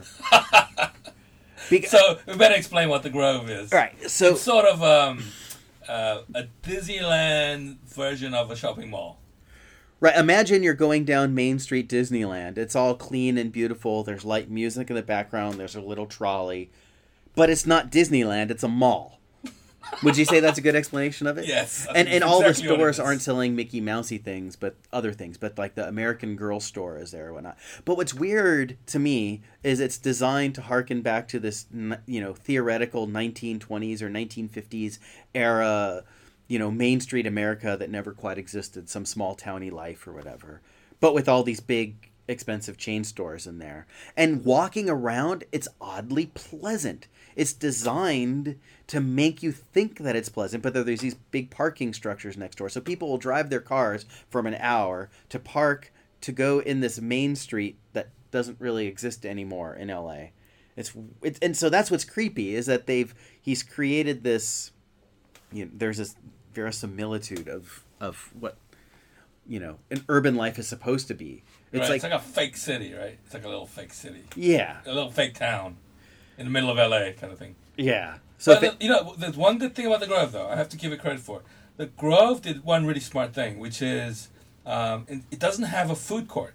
Because, so we better explain what the Grove is. Right. So it's sort of um, uh, a Disneyland version of a shopping mall. Right, imagine you're going down Main Street Disneyland. It's all clean and beautiful. There's light music in the background. There's a little trolley. But it's not Disneyland. It's a mall. Would you say that's a good explanation of it? Yes. And and all exactly the stores aren't selling Mickey Mousey things, but other things. But like the American Girl store is there or whatnot. But what's weird to me is it's designed to harken back to this, you know, theoretical nineteen twenties or nineteen fifties era, you know, Main Street America that never quite existed, some small towny life or whatever, but with all these big, expensive chain stores in there. And walking around, it's oddly pleasant. It's designed to make you think that it's pleasant, but there's these big parking structures next door. So people will drive their cars from an hour to park to go in this main street that doesn't really exist anymore in L A. It's, it's and so that's what's creepy is that they've he's created this. You know, there's this verisimilitude of of what, you know, an urban life is supposed to be. It's right, like it's like a fake city, right? It's like a little fake city. Yeah, a little fake town in the middle of L A, kind of thing. Yeah. So but it, you know, there's one good thing about the Grove, though. I have to give it credit for. The Grove did one really smart thing, which is um, it, it doesn't have a food court,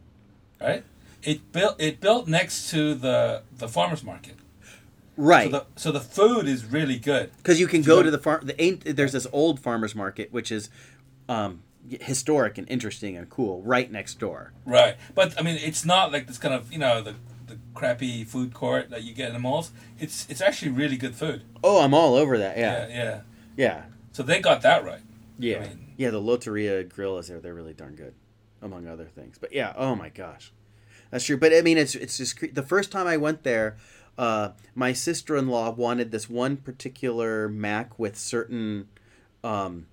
right? It built it built next to the the farmers market. Right. So the, so the food is really good. Because you can go, go to the farm. The ain't there's this old farmers market which is um, historic and interesting and cool right next door. Right, but I mean, it's not like this kind of you know the the crappy food court that you get in the malls. It's it's actually really good food. Oh, I'm all over that. Yeah. Yeah. Yeah. Yeah. So they got that right. Yeah. I mean, yeah. The Loteria Grill is there. They're really darn good, among other things. But yeah. Oh my gosh, that's true. But I mean, it's it's just the first time I went there. Uh, my sister-in-law wanted this one particular Mac with certain um,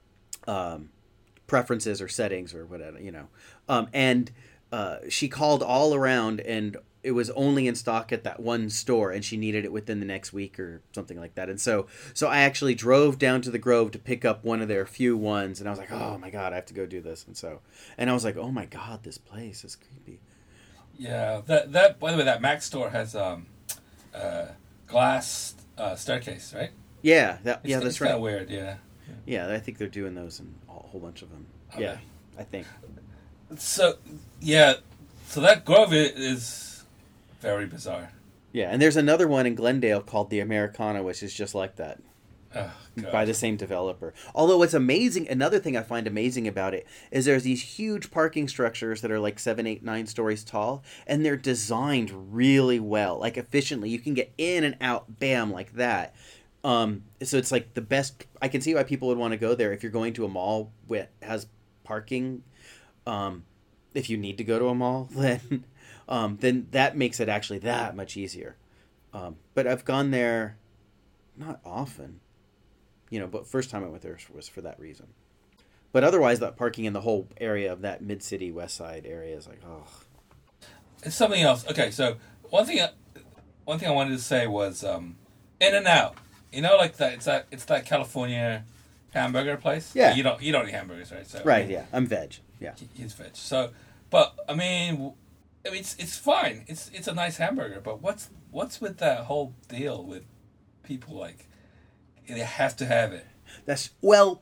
um, preferences or settings or whatever, you know. Um, and uh, she called all around, and it was only in stock at that one store, and she needed it within the next week or something like that. And so, so I actually drove down to the Grove to pick up one of their few ones, and I was like, oh my God, I have to go do this. And so, and I was like, oh my God, this place is creepy. Yeah, that that by the way, that Mac store has um. Uh, glass uh, staircase, right? Yeah, that, it's, yeah, that's it's right. Kind of weird, yeah. yeah. Yeah, I think they're doing those in a whole bunch of them. Okay. Yeah, I think. So, yeah, so that Grove is very bizarre. Yeah, and there's another one in Glendale called the Americana, which is just like that. Oh, God. By the same developer. Although what's amazing, another thing I find amazing about it is there's these huge parking structures that are like seven, eight, nine stories tall, and they're designed really well, like efficiently. You can get in and out, bam, like that. Um, so it's like the best. I can see why people would want to go there if you're going to a mall that has parking. Um, if you need to go to a mall, then um, then that makes it actually that much easier. Um, but I've gone there not often. you know, but first time I went there was for that reason. But otherwise, that parking in the whole area of that mid city West Side area is like, oh. It's something else. Okay, so one thing, I, one thing I wanted to say was um, In and Out. You know, like that. It's that. It's that California hamburger place. Yeah. You don't. You don't eat hamburgers, right? So right. Yeah. I'm veg. Yeah. He's veg. So, but I mean, I mean, it's it's fine. It's it's a nice hamburger. But what's what's with that whole deal with people like they have to have it? That's well.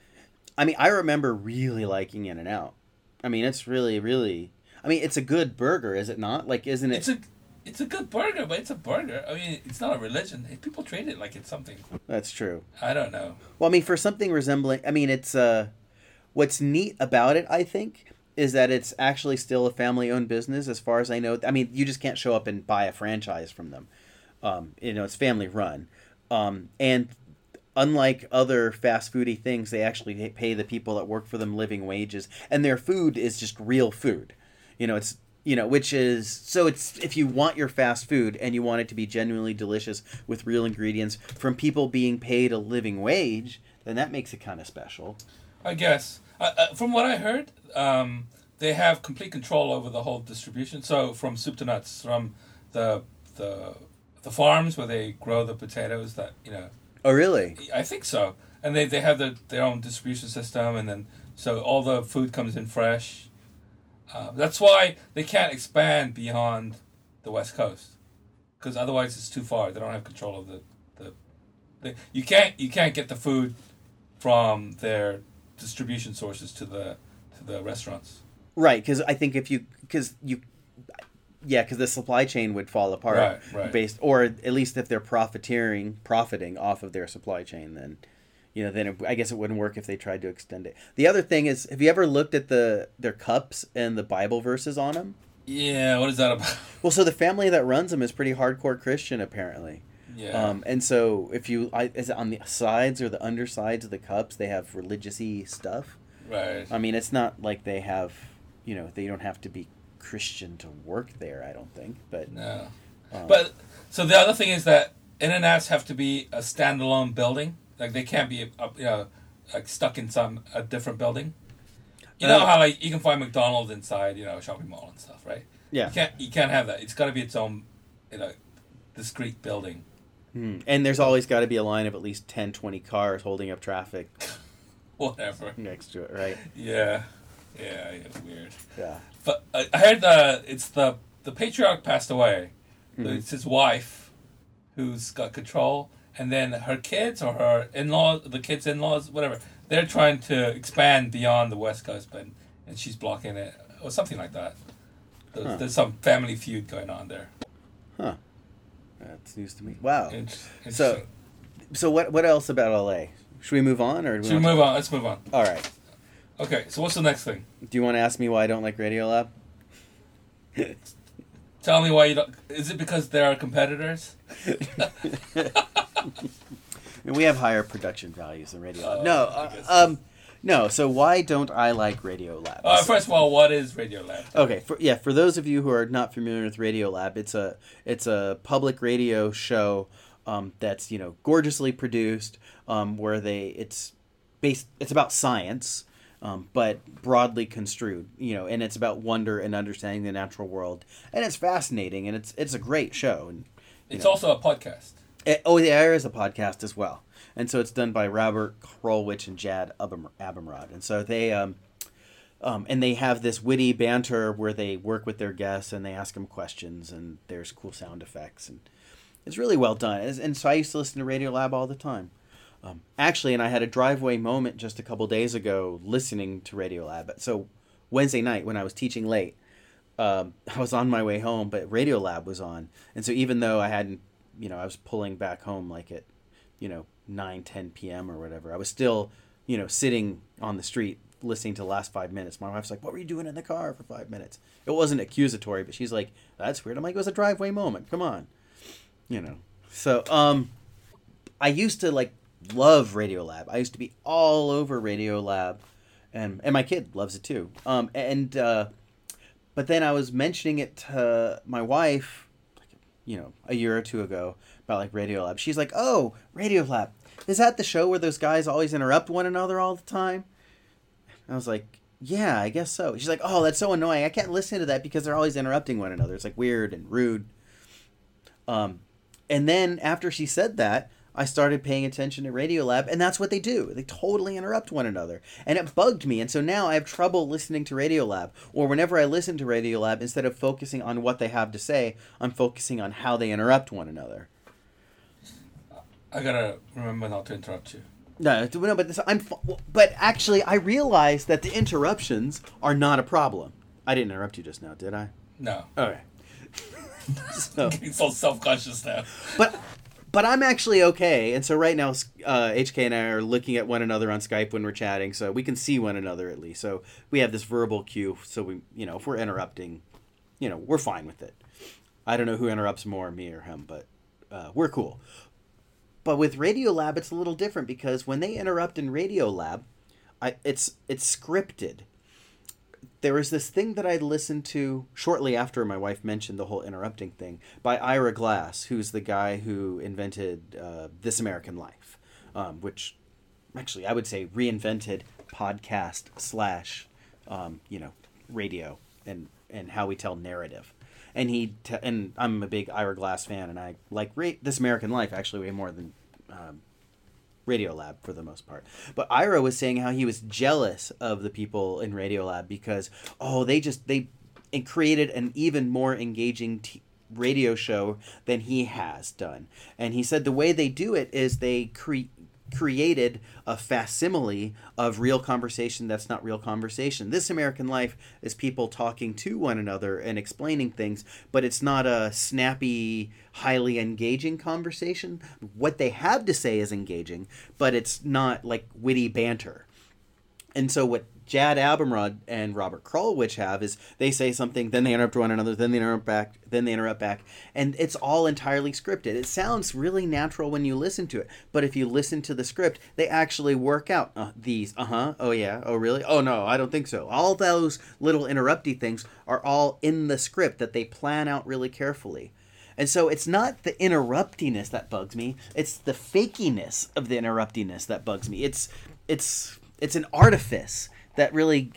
I mean, I remember really liking In and Out. I mean, it's really, really. I mean, it's a good burger, is it not? Like, isn't it? It's a, it's a good burger, but it's a burger. I mean, it's not a religion. People treat it like it's something. That's true. I don't know. Well, I mean, for something resembling, I mean, it's uh, what's neat about it, I think, is that it's actually still a family-owned business, as far as I know. I mean, you just can't show up and buy a franchise from them. Um, you know, it's family-run, um, and unlike other fast foody things, they actually pay the people that work for them living wages, and their food is just real food. You know, it's, you know, which is, so it's, if you want your fast food and you want it to be genuinely delicious with real ingredients from people being paid a living wage, then that makes it kind of special. I guess. Uh, uh, from what I heard, um, they have complete control over the whole distribution. So from soup to nuts, from the the the farms where they grow the potatoes that, you know. Oh, really? I think so. And they, they have the, their own distribution system, and then so all the food comes in fresh. Uh, that's why they can't expand beyond the West Coast, because otherwise it's too far. They don't have control of the, the, the you can't you can't get the food from their distribution sources to the to the restaurants. Right, because I think if you because you yeah, because the supply chain would fall apart, right, right. based, or at least if they're profiteering profiting off of their supply chain, then. You know, then it, I guess it wouldn't work if they tried to extend it. The other thing is, have you ever looked at the their cups and the Bible verses on them? Yeah, what is that about? Well, so the family that runs them is pretty hardcore Christian, apparently. Yeah. Um, and so if you, I, is it on the sides or the undersides of the cups, they have religious-y stuff. Right. I mean, it's not like they have, you know, they don't have to be Christian to work there, I don't think. But no. Um, but, so the other thing is that In-N-Outs have to be a standalone building. Like, they can't be, uh, you know, like stuck in some a different building. You know Uh, how like you can find McDonald's inside, you know, a shopping mall and stuff, right? Yeah. You can't you can't have that. It's got to be its own, you know, discrete building. Hmm. And there's always got to be a line of at least ten, twenty cars holding up traffic Whatever. next to it, right? Yeah. Yeah. Yeah. Weird. Yeah. But uh, I heard the it's the the patriarch passed away. Mhm. It's his wife who's got control. And then her kids or her in-laws, the kids' in-laws, whatever, they're trying to expand beyond the West Coast, but and she's blocking it, or something like that. There's, Huh. there's some family feud going on there. Huh. That's news to me. Wow. Int- So, so what what else about L A? Should we move on, or do we Should we want move on? Let's move on. to... All right. Okay, so what's the next thing? Do you want to ask me why I don't like Radiolab? Tell me why you don't... Is it because there are competitors? And we have higher production values than Radiolab. Oh, no, I uh, guess. um, no. So why don't I like Radiolab? Uh, first of all, what is Radiolab? Okay, for, yeah, for those of you who are not familiar with Radiolab, it's a it's a public radio show um, that's, you know, gorgeously produced, um, where they it's based it's about science, um, but broadly construed, you know, and it's about wonder and understanding the natural world, and it's fascinating, and it's it's a great show, and you It's know. also a podcast. It, oh, there is a podcast as well, and so it's done by Robert Krolwich and Jad Abum- Abumrad, and so they, um, um, and they have this witty banter where they work with their guests and they ask them questions, and there's cool sound effects, and it's really well done. And, and so I used to listen to Radiolab all the time, um, actually, and I had a driveway moment just a couple days ago listening to Radiolab. So Wednesday night when I was teaching late, um, I was on my way home, but Radiolab was on, and so even though I hadn't, you know, I was pulling back home like at, you know, nine, ten p.m. or whatever. I was still, you know, sitting on the street listening to the last five minutes. My wife's like, what were you doing in the car for five minutes? It wasn't accusatory, but she's like, that's weird. I'm like, it was a driveway moment. Come on. You know. So, um, I used to, like, love Radiolab. I used to be all over Radiolab. And, and my kid loves it, too. Um, and, uh, but then I was mentioning it to my wife you know, a year or two ago about like Radiolab. She's like, "Oh, Radiolab, is that the show where those guys always interrupt one another all the time?" I was like, "Yeah, I guess so." She's like, "Oh, that's so annoying. I can't listen to that because they're always interrupting one another. It's like weird and rude." Um, and then after she said that, I started paying attention to Radiolab, and that's what they do. They totally interrupt one another. And it bugged me, and so now I have trouble listening to Radiolab. Or whenever I listen to Radiolab, instead of focusing on what they have to say, I'm focusing on how they interrupt one another. I gotta remember not to interrupt you. No, no, but this, I'm. But actually, I realized that the interruptions are not a problem. I didn't interrupt you just now, did I? No. Okay. So, Getting so self-conscious now. but but I'm actually okay, and so right now, uh, H K and I are looking at one another on Skype when we're chatting, so we can see one another at least. So we have this verbal cue. So we, you know, if we're interrupting, you know, we're fine with it. I don't know who interrupts more, me or him, but uh, we're cool. But with Radiolab, it's a little different because when they interrupt in Radiolab, I it's it's scripted. There was this thing that I listened to shortly after my wife mentioned the whole interrupting thing by Ira Glass, who's the guy who invented uh, This American Life, um, which actually I would say reinvented podcast slash, um, you know, radio and, and how we tell narrative. And he t- and I'm a big Ira Glass fan, and I like Ra- This American Life actually way more than um, Radiolab for the most part. But Ira was saying how he was jealous of the people in Radiolab because, oh, they just, they it created an even more engaging t- radio show than he has done. And he said the way they do it is they cre- created a facsimile of real conversation that's not real conversation. This American Life is people talking to one another and explaining things, but it's not a snappy, highly engaging conversation. What they have to say is engaging, but it's not like witty banter. And so what Jad Abumrad and Robert Krulwich have is they say something, then they interrupt one another, then they interrupt back, then they interrupt back, and it's all entirely scripted. It sounds really natural when you listen to it, but if you listen to the script, they actually work out uh, these, uh-huh, oh yeah, oh really, oh no, I don't think so. All those little interrupty things are all in the script that they plan out really carefully. And so it's not the interruptiness that bugs me, it's the fakiness of the interruptiness that bugs me. It's, it's, it's an artifice that really,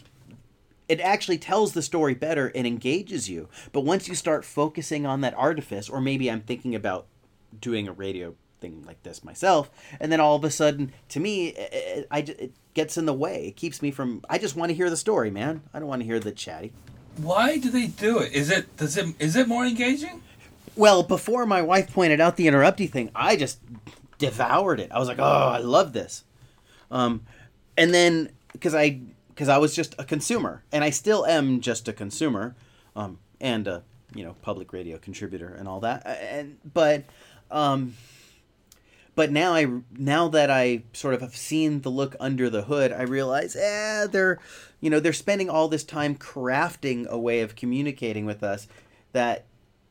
it actually tells the story better and engages you. But once you start focusing on that artifice, or maybe I'm thinking about doing a radio thing like this myself, and then all of a sudden, to me, it, it, it gets in the way. It keeps me from, I just want to hear the story, man. I don't want to hear the chatty. Why do they do it? Is it, does it, is it more engaging? Well, before my wife pointed out the interrupty thing, I just devoured it. I was like, oh, I love this. Um, and then, because I... because I was just a consumer, and I still am just a consumer, um, and a, you know, public radio contributor and all that. And but, um, but now I now that I sort of have seen the look under the hood, I realize, eh, they're, you know, they're spending all this time crafting a way of communicating with us that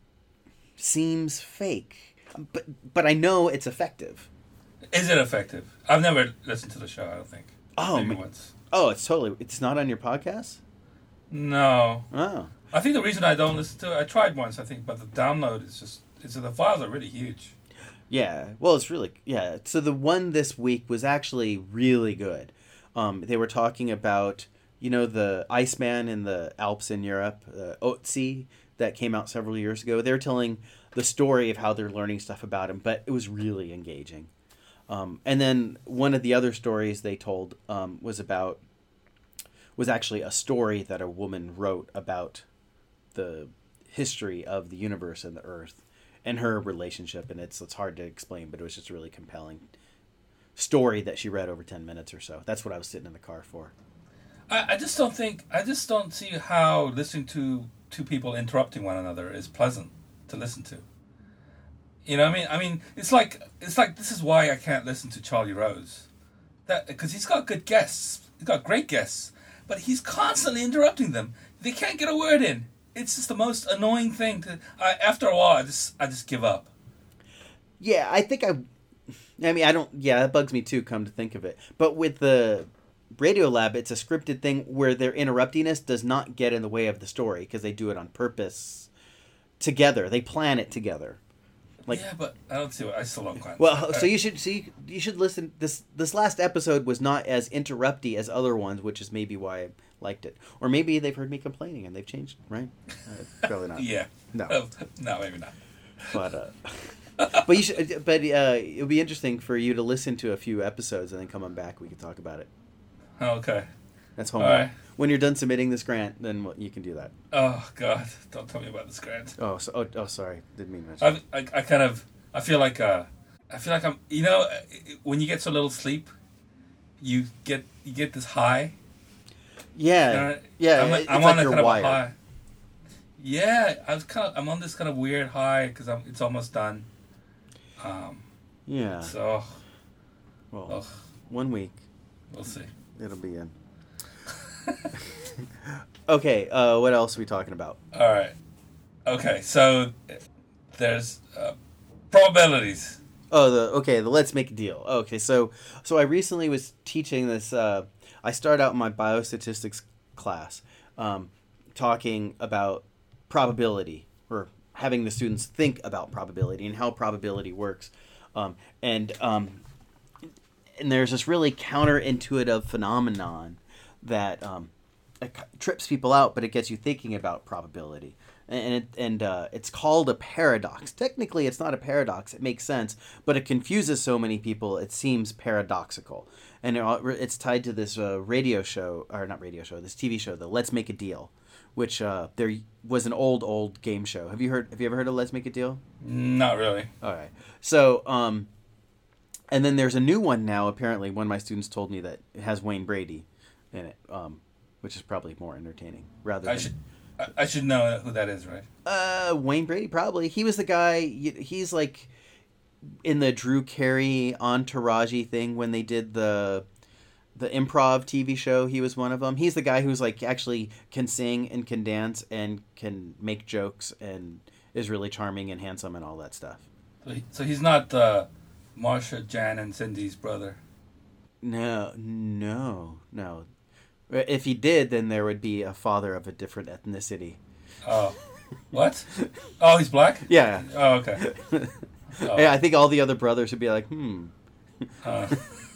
seems fake, but but I know it's effective. Is it effective? I've never listened to the show. I don't think. Oh, Maybe man. once. Oh, it's totally. It's not on your podcast? No. Oh. I think the reason I don't listen to it, I tried once, I think, but the download is just, it's, the files are really huge. Yeah. Well, it's really, yeah. So the one this week was actually really good. Um, they were talking about, you know, the Iceman in the Alps in Europe, uh, Otzi, that came out several years ago. They were telling the story of how they're learning stuff about him, but it was really engaging. Um, and then one of the other stories they told um, was about was actually a story that a woman wrote about the history of the universe and the Earth and her relationship. And it's it's hard to explain, but it was just a really compelling story that she read over ten minutes or so. That's what I was sitting in the car for. I, I just don't think, I just don't see how listening to two people interrupting one another is pleasant to listen to. You know what I mean? I mean, it's like, it's like, this is why I can't listen to Charlie Rose. That, because he's got good guests. He's got great guests. But he's constantly interrupting them. They can't get a word in. It's just the most annoying thing to, I, after a while, I just, I just give up. Yeah, I think I, I mean, I don't, yeah, that bugs me too, come to think of it. But with the Radiolab, it's a scripted thing where their interruptiness does not get in the way of the story because they do it on purpose together. They plan it together. Like, yeah, but I don't see what I still don't quite. well, I, so you should see you, you should listen. This this last episode was not as interrupty as other ones, which is maybe why I liked it. Or maybe they've heard me complaining and they've changed, right? Uh, probably not. yeah. No. No, maybe not. But uh, but you should. But uh, it would be interesting for you to listen to a few episodes and then come on back. We can talk about it. Okay. That's homework. All right. When you're done submitting this grant, then you can do that. Oh God! Don't tell me about this grant. Oh, so, oh, oh, sorry, didn't mean to mention. I, I, I kind of, I feel like, uh, I feel like I'm, you know, when you get so little sleep, you get, you get this high. Yeah, You know, yeah. I'm, it's I'm like on a you're kind of a wired. high. Yeah, I was kind of, I'm on this kind of weird high because I'm, it's almost done. Um, Yeah. so, Well, ugh, one week we'll see. it'll be in. Okay. Uh, what else are we talking about? All right. Okay, so there's uh, probabilities. Oh, the okay. The let's make a deal. Okay, so so I recently was teaching this. Uh, I started out in my biostatistics class, um, talking about probability, or having the students think about probability and how probability works, um, and um, and there's this really counterintuitive phenomenon that um, it trips people out, but it gets you thinking about probability. And it, and uh, it's called a paradox. Technically, it's not a paradox. It makes sense, but it confuses so many people. It seems paradoxical, and it, it's tied to this uh, radio show, or not radio show, this T V show, the Let's Make a Deal, which uh, there was an old old game show. Have you heard? Have you ever heard of Let's Make a Deal? Not really. All right. So, um, and then there's a new one now. Apparently, one of my students told me that it has Wayne Brady in it, um, which is probably more entertaining. Rather, I than, should, I, I should know who that is, right? uh, Wayne Brady probably. He was the guy. He's like in the Drew Carey entourage thing when they did the the improv T V show. He was one of them. He's the guy who's like actually can sing and can dance and can make jokes and is really charming and handsome and all that stuff. So, he, so he's not uh, Marsha, Jan, and Cindy's brother. No, no, no. If he did, then there would be a father of a different ethnicity. Oh, what? Oh, he's black? Yeah. Oh, okay. Oh. Yeah, I think all the other brothers would be like, hmm. Uh,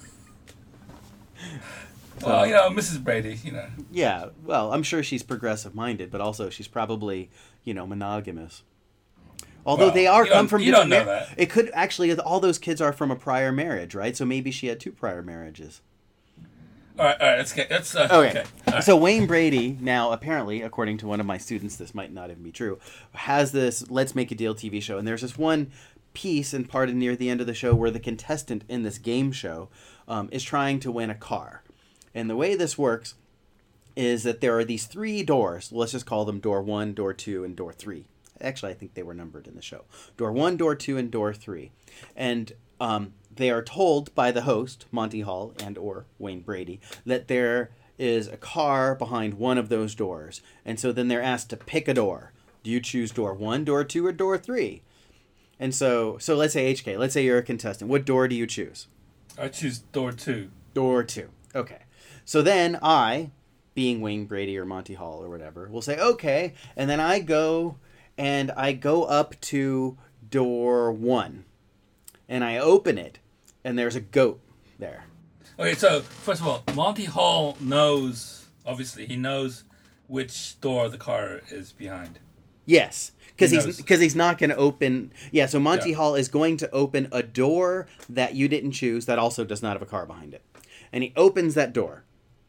well, you know, Missus Brady, you know. Yeah, well, I'm sure she's progressive minded, but also she's probably, you know, monogamous. Although Well, they are you come don't- from you different don't know mar- that. It could actually, all those kids are from a prior marriage, right? So maybe she had two prior marriages. All right, all right, let's get, let's, uh, Okay. okay. All right. So Wayne Brady now, apparently, according to one of my students, this might not even be true, has this Let's Make a Deal T V show. And there's this one piece and part near the end of the show where the contestant in this game show um, is trying to win a car. And the way this works is that there are these three doors. Let's just call them door one, door two, and door three. Actually, I think they were numbered in the show. Door one, door two, and door three. And um, they are told by the host, Monty Hall and or Wayne Brady, that there is a car behind one of those doors. And so then they're asked to pick a door. Do you choose door one, door two, or door three? And so, so let's say H K. Let's say you're a contestant. What door do you choose? I choose door two. Door two. Okay. So then I, being Wayne Brady or Monty Hall or whatever, will say, okay. And then I go and I go up to door one. And I open it. And there's a goat there. Okay, so first of all, Monty Hall knows, obviously, he knows which door the car is behind. Yes. Because He he's knows. because he's not going to open. Yeah, so Monty Yeah. Hall is going to open a door that you didn't choose that also does not have a car behind it. And he opens that door.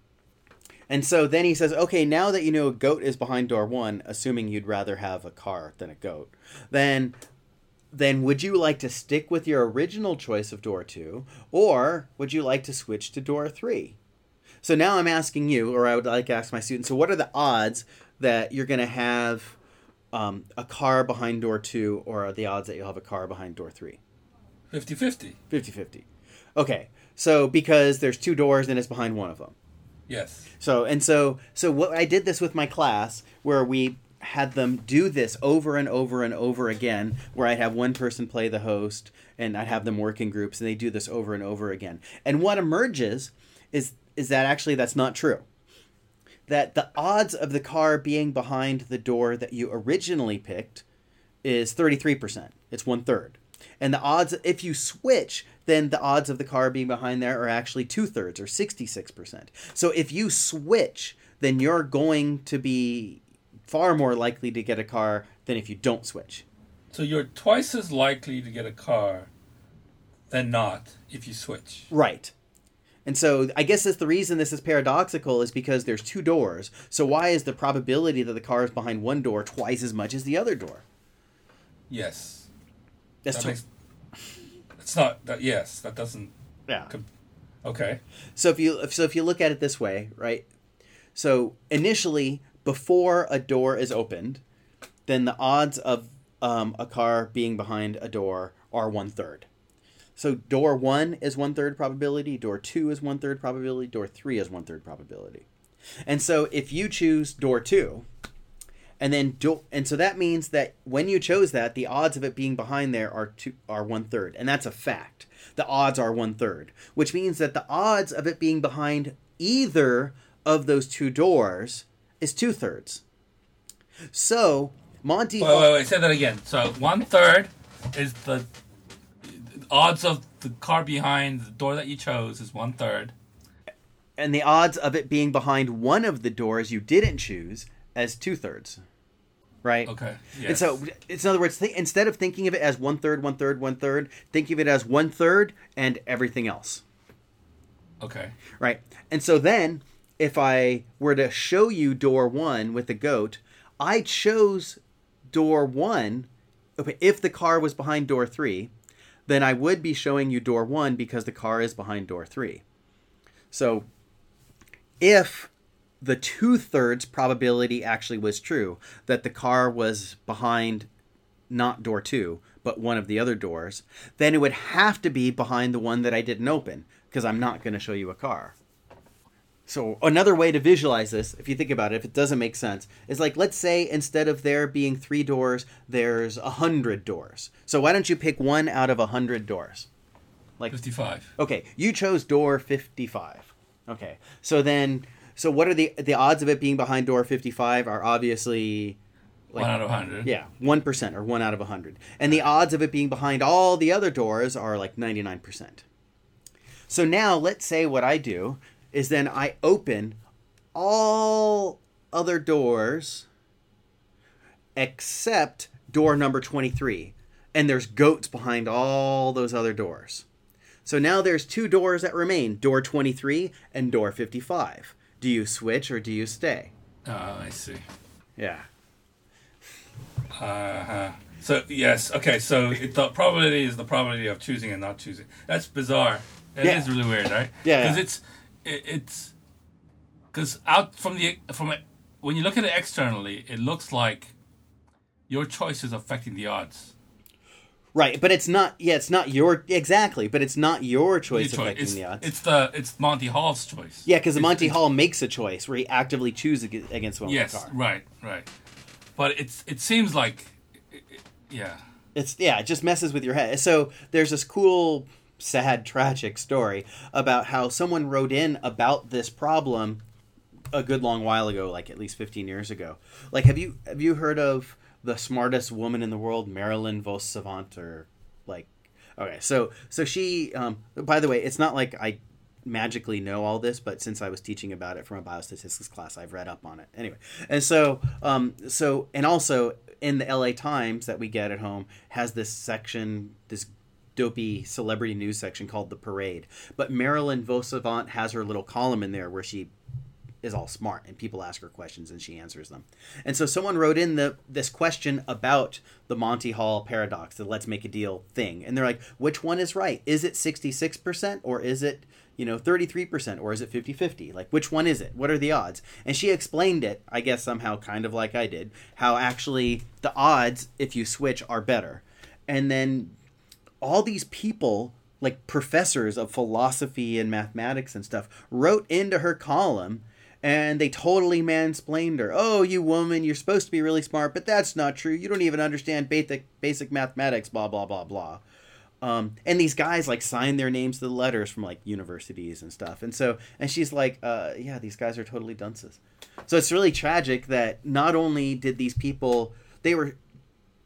And so then he says, okay, now that you know a goat is behind door one, assuming you'd rather have a car than a goat, then then would you like to stick with your original choice of door two, or would you like to switch to door three? So now I'm asking you, or I would like to ask my students, so what are the odds that you're going to have um, a car behind door two, or are the odds that you'll have a car behind door three? fifty-fifty. fifty-fifty. Okay, so because there's two doors and it's behind one of them. Yes. So and so so what I did this with my class where we had them do this over and over and over again, where I'd have one person play the host and I'd have them work in groups and they do this over and over again. And what emerges is is that actually that's not true. That the odds of the car being behind the door that you originally picked is thirty-three percent. It's one third. And the odds, if you switch, then the odds of the car being behind there are actually two-thirds, or sixty-six percent. So if you switch, then you're going to be far more likely to get a car than if you don't switch. So you're twice as likely to get a car than not if you switch. Right. And so I guess that's the reason this is paradoxical, is because there's two doors. So why is the probability that the car is behind one door twice as much as the other door? Yes. That's that to- makes, it's not that. Yes, that doesn't. Yeah. Com- okay. So if you so if you look at it this way, right? So initially, before a door is opened, then the odds of um, a car being behind a door are one third. So door one is one third probability, door two is one third probability, door three is one third probability. And so if you choose door two, and then do, and so that means that when you chose that, the odds of it being behind there are two are one third, and that's a fact. The odds are one third, which means that the odds of it being behind either of those two doors is two thirds. So Monty. Wait, wait, wait. Say that again. So one third is the odds of the car behind the door that you chose is one third, and the odds of it being behind one of the doors you didn't choose as two thirds, right? Okay. Yes. And so, it's in other words, th- instead of thinking of it as one third, one third, one third, think of it as one third and everything else. Okay. Right. And so then, if I were to show you door one with the goat, I chose door one. Okay, if the car was behind door three, then I would be showing you door one because the car is behind door three. So if the two-thirds probability actually was true, that the car was behind not door two, but one of the other doors, then it would have to be behind the one that I didn't open, because I'm not going to show you a car. So another way to visualize this, if you think about it, if it doesn't make sense, is like, let's say instead of there being three doors, there's a hundred doors. So why don't you pick one out of a hundred doors? Like fifty-five. Okay, you chose door fifty-five. Okay, so then, so what are the the odds of it being behind door fifty-five are obviously like, one out of a hundred. Yeah, one percent or one out of a hundred, and the odds of it being behind all the other doors are like ninety-nine percent. So now let's say what I do is then I open all other doors except door number twenty-three. And there's goats behind all those other doors. So now there's two doors that remain, door twenty-three and door fifty-five. Do you switch or do you stay? Oh, I see. Yeah. Uh-huh. So, yes, okay, so it, the probability is the probability of choosing and not choosing. That's bizarre. It Yeah. is really weird, right? Yeah, Because yeah. it's, it, it's, because out from the, from it, when you look at it externally, it looks like your choice is affecting the odds. Right, but it's not, yeah, it's not your, exactly, but it's not your choice Your choice. affecting It's, the odds. it's the, it's Monty Hall's choice. Yeah, because It's- Monty it's- Hall makes a choice where he actively chooses ag- against one Yes, with the car. right, right. But it's, it seems like, it, it, yeah. It's yeah, it just messes with your head. So there's this cool, sad, tragic story about how someone wrote in about this problem a good long while ago, like at least fifteen years ago. Like, have you have you heard of the smartest woman in the world, Marilyn Vos Savant, or like? Okay, so so she. Um, by the way, it's not like I magically know all this, but since I was teaching about it from a biostatistics class, I've read up on it. Anyway, and so um, so and also in the L A Times that we get at home has this section, this dopey celebrity news section called The Parade. But Marilyn Vos Savant has her little column in there where she is all smart and people ask her questions and she answers them. And so someone wrote in the this question about the Monty Hall paradox, the let's make a deal thing. And they're like, which one is right? Is it sixty-six percent or is it, you know, thirty-three percent or is it fifty-fifty? Like, which one is it? What are the odds? And she explained it, I guess somehow kind of like I did, how actually the odds, if you switch, are better. And then all these people, like professors of philosophy and mathematics and stuff, wrote into her column and they totally mansplained her. Oh, you woman, you're supposed to be really smart, but that's not true. You don't even understand basic basic mathematics, blah, blah, blah, blah. Um, and these guys like signed their names to the letters from like universities and stuff. And so, and she's like, uh, yeah, these guys are totally dunces. So it's really tragic that not only did these people, they were,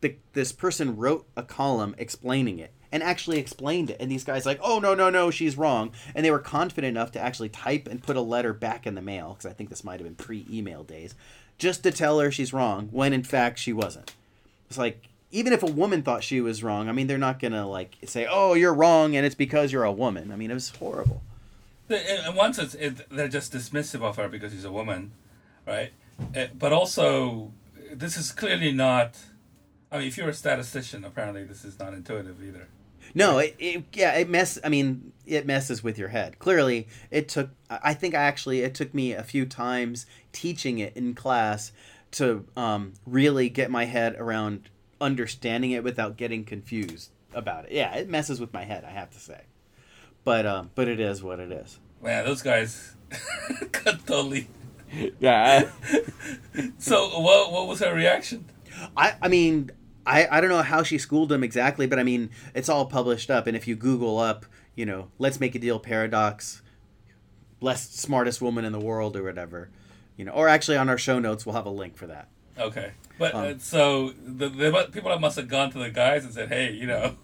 the, this person wrote a column explaining it and actually explained it. And these guys like, oh, no, no, no, she's wrong. And they were confident enough to actually type and put a letter back in the mail, because I think this might have been pre-email days, just to tell her she's wrong, when in fact she wasn't. It's like, even if a woman thought she was wrong, I mean, they're not going to like say, oh, you're wrong and it's because you're a woman. I mean, it was horrible. And once it's, it, they're just dismissive of her because she's a woman, right? But also, this is clearly not... I mean, if you're a statistician, apparently this is not intuitive either. No, it, it yeah, it mess. I mean, it messes with your head. Clearly, it took. I think actually it took me a few times teaching it in class to um, really get my head around understanding it without getting confused about it. Yeah, it messes with my head, I have to say. But um, but it is what it is. Man, those guys got totally. Yeah. So what what was her reaction? I I mean. I, I don't know how she schooled them exactly, but I mean, it's all published up. And if you Google up, you know, let's make a deal paradox, less smartest woman in the world or whatever, you know, or actually on our show notes, we'll have a link for that. Okay. But Um, uh, so the, the people that must have gone to the guys and said, hey, you know,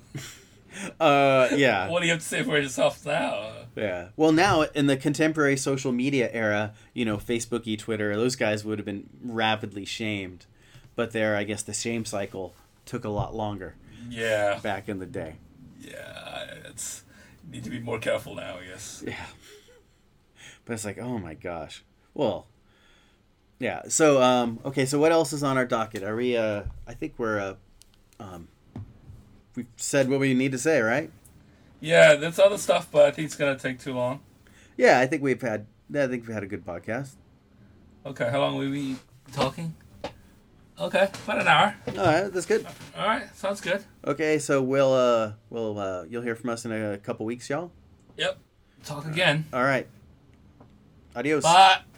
uh, yeah. what do you have to say for yourself now? Yeah. Well, now in the contemporary social media era, you know, Facebooky, Twitter, those guys would have been rapidly shamed. But there, I guess the shame cycle took a lot longer. Yeah. Back in the day. Yeah, it's you need to be more careful now, I guess. Yeah. But it's like, oh my gosh. Well, yeah. So, um, okay. So what else is on our docket? Are we? Uh, I think we're. Uh, um, we've said what we need to say, right? Yeah, there's other stuff, but I think it's gonna take too long. Yeah, I think we've had. I think we've had a good podcast. Okay, how long will we be talking? Okay, about an hour. All right, that's good. All right, sounds good. Okay, so we'll uh, we'll uh, you'll hear from us in a couple weeks, y'all. Yep. Talk again. All right. Adios. Bye.